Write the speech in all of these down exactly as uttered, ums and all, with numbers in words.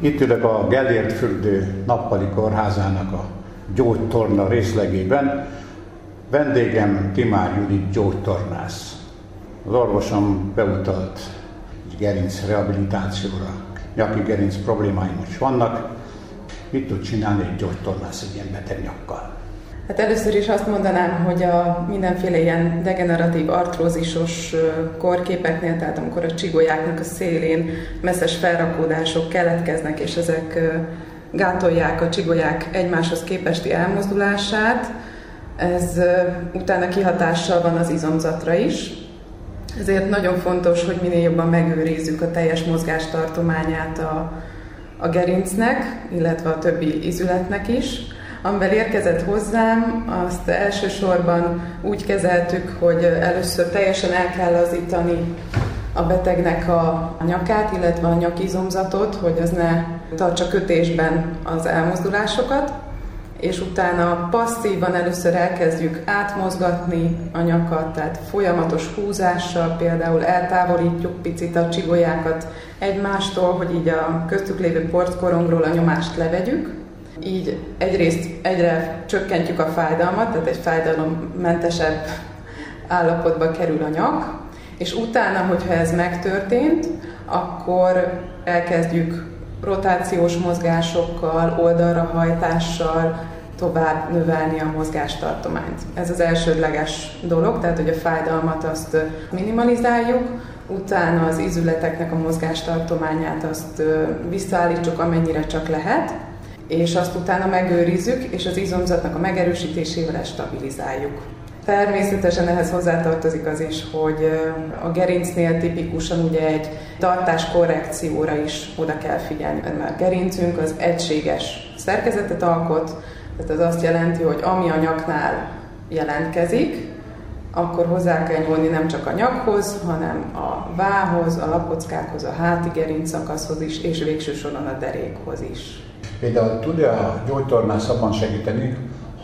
Itt ülök a Gellértfürdő Nappali Kórházának a gyógytorna részlegében. Vendégem Timár Judit gyógytornász. Az orvosom beutalt egy gerinc rehabilitációra. Nyaki gerinc problémáim is vannak. Mit tud csinálni egy gyógytornász egy ilyen beteg nyakkal? Hát először is azt mondanám, hogy a mindenféle ilyen degeneratív artrózisos korképeknél, tehát amikor a csigolyáknak a szélén messzes felrakódások keletkeznek, és ezek gátolják a csigolyák egymáshoz képesti elmozdulását, ez utána kihatással van az izomzatra is. Ezért nagyon fontos, hogy minél jobban megőrizzük a teljes mozgástartományát a, a gerincnek, illetve a többi izületnek is. Amivel érkezett hozzám, azt elsősorban úgy kezeltük, hogy először teljesen el kell lazítani a betegnek a nyakát, illetve a nyakizomzatot, hogy az ne tartsa kötésben az elmozdulásokat, és utána passzívan először elkezdjük átmozgatni a nyakat, tehát folyamatos húzással például eltávolítjuk picit a csigolyákat egymástól, hogy így a köztük lévő porckorongról a nyomást levegyük. Így egyrészt egyre csökkentjük a fájdalmat, tehát egy fájdalommentesebb állapotba kerül a nyak, és utána, hogyha ez megtörtént, akkor elkezdjük rotációs mozgásokkal, oldalra hajtással tovább növelni a mozgástartományt. Ez az elsődleges dolog, tehát hogy a fájdalmat azt minimalizáljuk, utána az izületeknek a mozgástartományát azt visszaállítsuk, amennyire csak lehet, és azt utána megőrizzük, és az izomzatnak a megerősítésével ezt stabilizáljuk. Természetesen ehhez hozzátartozik az is, hogy a gerincnél tipikusan ugye egy tartáskorrekcióra is oda kell figyelni, mert a gerincünk az egységes szerkezetet alkot, tehát az azt jelenti, hogy ami a nyaknál jelentkezik, akkor hozzá kell nyúlni nem csak a nyakhoz, hanem a vához, a lapockákhoz, a háti gerinc szakaszhoz is, és végső soron a derékhoz is. Például tud-e a gyógytornász abban segíteni,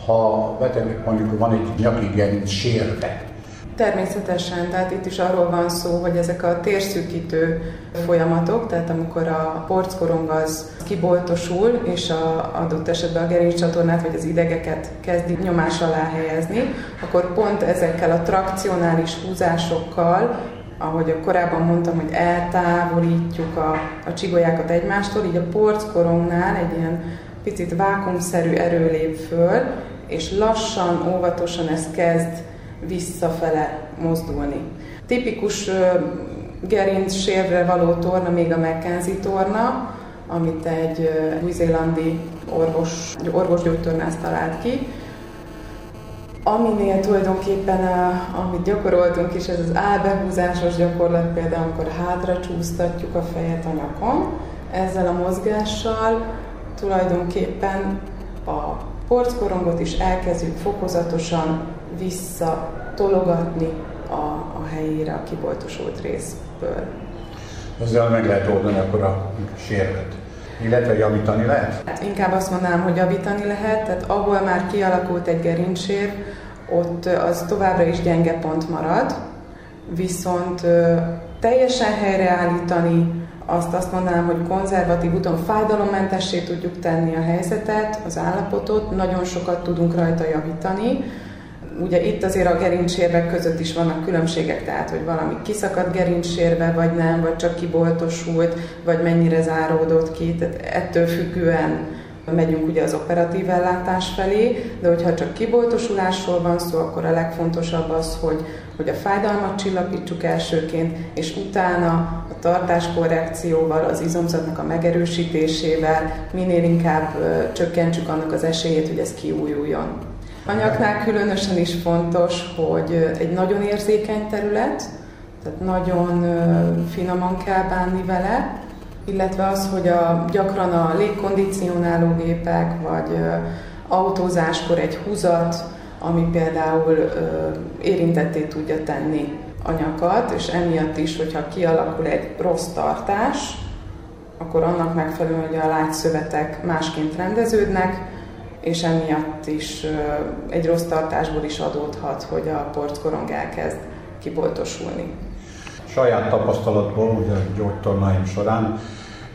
ha betegnek mondjuk van egy nyaki gerinc sérve? Természetesen, tehát itt is arról van szó, hogy ezek a térszűkítő folyamatok, tehát amikor a porckorong az kiboltosul, és a adott esetben a gerinccsatornát vagy az idegeket kezdi nyomás alá helyezni, akkor pont ezekkel a trakcionális húzásokkal, ahogy korábban mondtam, hogy eltávolítjuk a, a csigolyákat egymástól, így a porckorongnál egy ilyen picit vákuumszerű erő lép föl, és lassan, óvatosan ez kezd visszafele mozdulni. Tipikus uh, gerinc sérre való torna még a McKenzie torna, amit egy uh, új-zélandi orvos, orvosgyógytornász talált ki, aminél tulajdonképpen, uh, amit gyakoroltunk is, ez az állbehúzásos gyakorlat, például amikor hátra csúsztatjuk a fejet a nyakon, ezzel a mozgással tulajdonképpen a porckorongot is elkezdjük fokozatosan visszatologatni a, a helyére a kiboltosult részből. Ezzel meg lehet oldani akkor a sérvet, illetve javítani lehet? Hát inkább azt mondanám, hogy javítani lehet, tehát ahol már kialakult egy gerincsér, ott az továbbra is gyenge pont marad, viszont teljesen helyreállítani, azt azt mondanám, hogy konzervatív úton fájdalommentessé tudjuk tenni a helyzetet, az állapotot, nagyon sokat tudunk rajta javítani. Ugye itt azért a gerincsérvek között is vannak különbségek, tehát hogy valami kiszakadt gerincsérve, vagy nem, vagy csak kiboltosult, vagy mennyire záródott ki, tehát ettől függően megyünk ugye az operatív ellátás felé, de hogyha csak kiboltosulásról van szó, akkor a legfontosabb az, hogy, hogy a fájdalmat csillapítsuk elsőként, és utána a tartáskorrekcióval, az izomzatnak a megerősítésével minél inkább ö, csökkentsük annak az esélyét, hogy ez kiújuljon. A nyaknál különösen is fontos, hogy egy nagyon érzékeny terület, tehát nagyon ö, finoman kell bánni vele, illetve az, hogy a, gyakran a légkondicionálógépek, vagy ö, autózáskor egy húzat, ami például ö, érintetté tudja tenni a nyakat, és emiatt is, hogyha kialakul egy rossz tartás, akkor annak megfelelően, hogy a lágyszövetek másként rendeződnek, és emiatt is ö, egy rossz tartásból is adódhat, hogy a porckorong elkezd kiboltosulni. Saját tapasztalatból, ugye a gyógytornáim során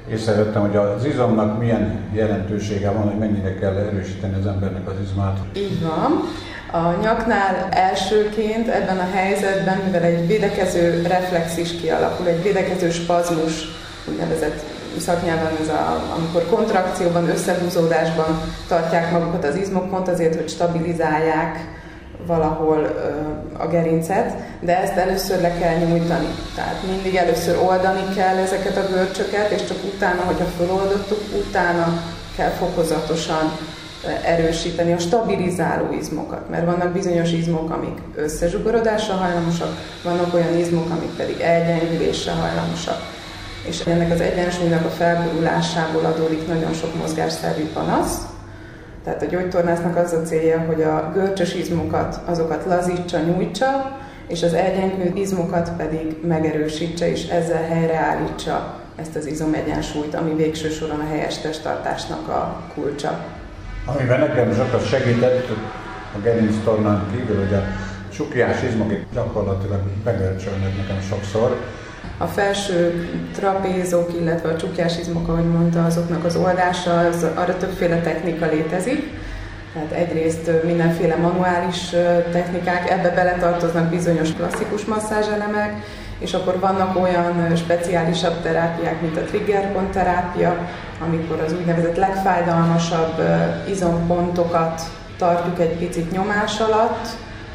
észrevettem, hogy az izomnak milyen jelentősége van, hogy mennyire kell erősíteni az embernek az izmát. Így van. A nyaknál elsőként ebben a helyzetben, mivel egy védekező reflex is kialakul, egy védekező spazmus, úgynevezett szaknyelven ez a, amikor kontrakcióban, összehúzódásban tartják magukat az izmok, pont azért, hogy stabilizálják valahol ö, a gerincet, de ezt először le kell nyújtani. Tehát mindig először oldani kell ezeket a görcsöket, és csak utána, hogyha feloldottuk, utána kell fokozatosan erősíteni a stabilizáló izmokat, mert vannak bizonyos izmok, amik összezsugorodásra hajlamosak, vannak olyan izmok, amik pedig elgyengülésre hajlamosak. És ennek az egyensúlynak a felborulásából adódik nagyon sok mozgásszervi panasz. Tehát a gyógytornásznak az a célja, hogy a görcsös izmokat, azokat lazítsa, nyújtsa, és az elgyengült izmokat pedig megerősítse, és ezzel helyreállítsa ezt az izomegyensúlyt, ami végső soron a helyes testtartásnak a kulcsa. Amiben nekem sokat segített a gerinctornán kívül, hogy a csuklyás izmok gyakorlatilag megörcsölnek nekem sokszor. A felső trapézok, illetve a csuklyás izmok, ahogy mondta, azoknak az oldása, az, arra többféle technika létezik. Tehát egyrészt mindenféle manuális technikák, ebbe beletartoznak bizonyos klasszikus masszázselemek, és akkor vannak olyan speciálisabb terápiák, mint a triggerpont terápia, amikor az úgynevezett legfájdalmasabb izompontokat tartjuk egy picit nyomás alatt,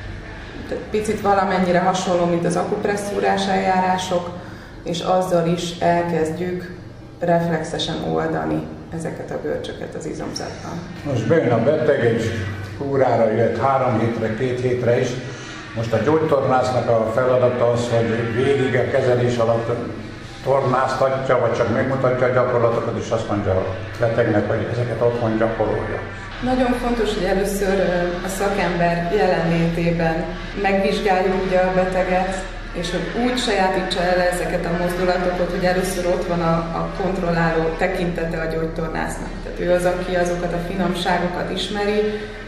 tehát picit valamennyire hasonló, mint az akupresszúrás eljárások, és azzal is elkezdjük reflexesen oldani ezeket a görcsöket az izomzatban. Most bejön a beteg, egy kúrára jött három hétre, két hétre is. Most a gyógytornásznak a feladata az, hogy végig a kezelés alatt tornáztatja, vagy csak megmutatja a gyakorlatokat, és azt mondja a betegnek, hogy ezeket otthon gyakorolja. Nagyon fontos, hogy először a szakember jelenlétében megvizsgáljuk ugye a beteget, és hogy úgy sajátítsa el ezeket a mozdulatokat, hogy először ott van a, a kontrolláló tekintete a gyógytornásznak. Tehát ő az, aki azokat a finomságokat ismeri,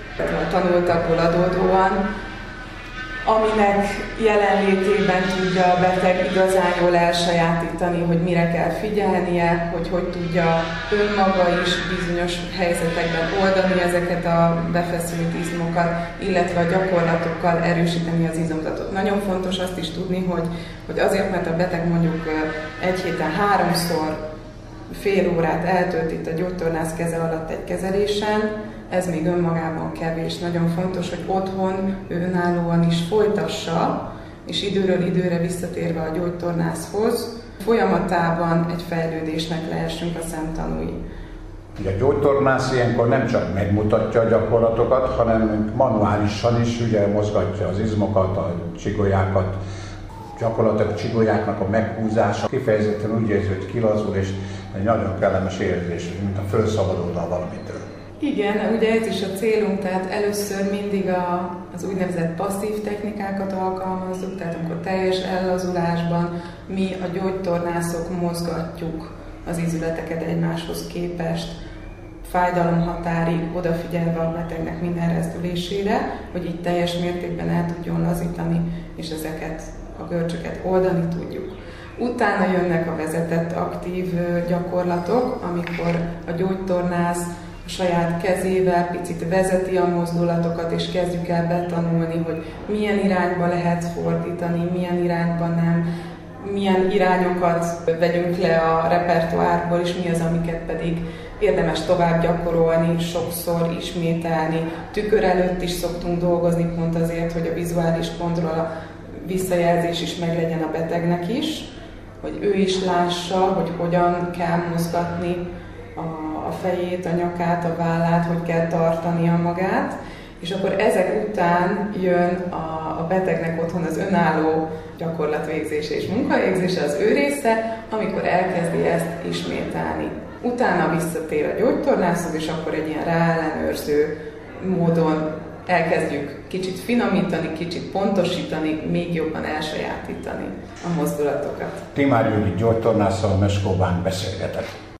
a tanultakból adódóan, aminek jelenlétében tudja a beteg igazán jól elsajátítani, hogy mire kell figyelnie, hogy hogy tudja önmaga is bizonyos helyzetekben oldani ezeket a befeszült izmokat, illetve a gyakorlatokkal erősíteni az izomzatot. Nagyon fontos azt is tudni, hogy, hogy azért, mert a beteg mondjuk egy héten háromszor fél órát eltölt itt a gyógytornász keze alatt egy kezelésen, ez még önmagában kevés. Nagyon fontos, hogy otthon önállóan is folytassa, és időről időre visszatérve a gyógytornászhoz, folyamatában egy fejlődésnek lehessünk a szemtanúi. A gyógytornász ilyenkor nem csak megmutatja a gyakorlatokat, hanem manuálisan is ugye mozgatja az izmokat, a csigolyákat, gyakorlatilag a csigolyáknak a meghúzása. Kifejezetten úgy érzi, hogy kilazul, és egy nagyon kellemes érzés, mint a felszabadulna valamitől. Igen, ugye ez is a célunk, tehát először mindig a, az úgynevezett passzív technikákat alkalmazzuk, tehát amikor teljes ellazulásban mi a gyógytornászok mozgatjuk az izületeket egymáshoz képest, fájdalomhatárig odafigyelve a betegnek minden rezdülésére, hogy így teljes mértékben el tudjon lazítani, és ezeket a görcsöket oldani tudjuk. Utána jönnek a vezetett aktív gyakorlatok, amikor a gyógytornász a saját kezével picit vezeti a mozdulatokat, és kezdjük el betanulni, hogy milyen irányba lehet fordítani, milyen irányba nem, milyen irányokat vegyünk le a repertoárból, és mi az, amiket pedig érdemes tovább gyakorolni, sokszor ismételni. Tükör előtt is szoktunk dolgozni, pont azért, hogy a vizuális pontról a visszajelzés is meglegyen a betegnek is, hogy ő is lássa, hogy hogyan kell mozgatni a, a fejét, a nyakát, a vállát, hogy kell tartania magát, és akkor ezek után jön a, a betegnek otthon az önálló gyakorlatvégzése és munkavégzése, az ő része, amikor elkezdi ezt ismételni. Utána visszatér a gyógytornászhoz, és akkor egy ilyen ráellenőrző módon elkezdjük kicsit finomítani, kicsit pontosítani, még jobban elsajátítani a mozdulatokat. Timár Judit gyógytornásszal Meskóban beszélgetett.